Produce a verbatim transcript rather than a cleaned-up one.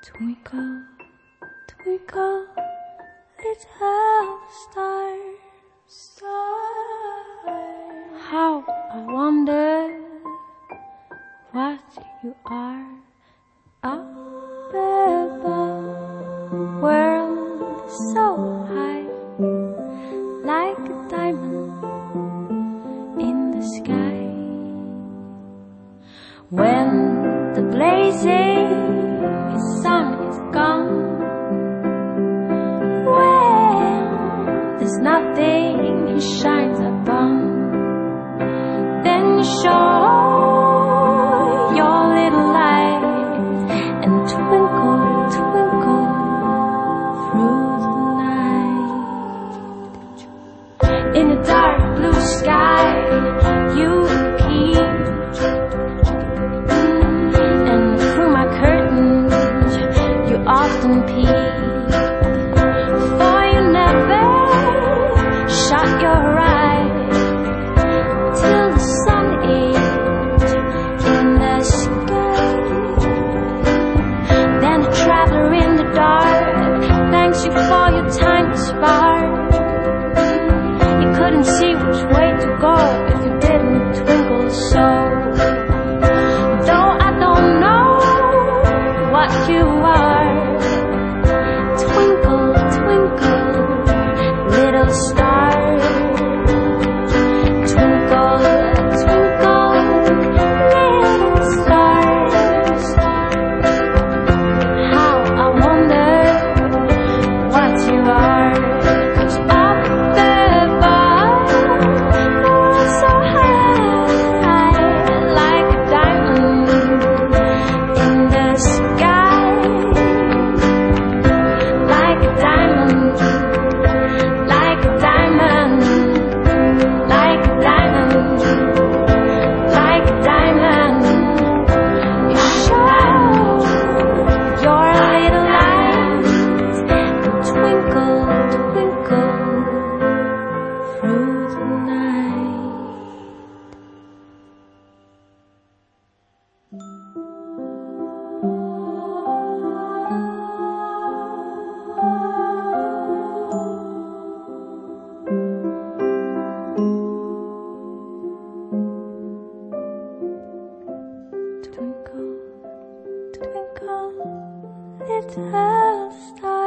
Twinkle, twinkle, little star, star. How I wonder what you are up above. World so high, like a diamond in the sky. When the blazing sun is gone, when there's nothing he shines upon, then you show your little light and twinkle, twinkle through the night. In a dark blue sky you keep, and through my curtains you often peep, for you never shut your eyes till the sun is in the sky. Then a traveler in the dark thanks you for your tiny spark. You couldn't see which way to go if you didn't twinkle so. Though I don't know what you are, twinkle, twinkle, little star. Twinkle, twinkle, little star. How I wonder what you are, 'cause up above you're so high, like a diamond in the sky, like a diamond, like a diamond, like a diamond, like a diamond. You show your little light and twinkle, twinkle through the night. Twinkle, twinkle, little star.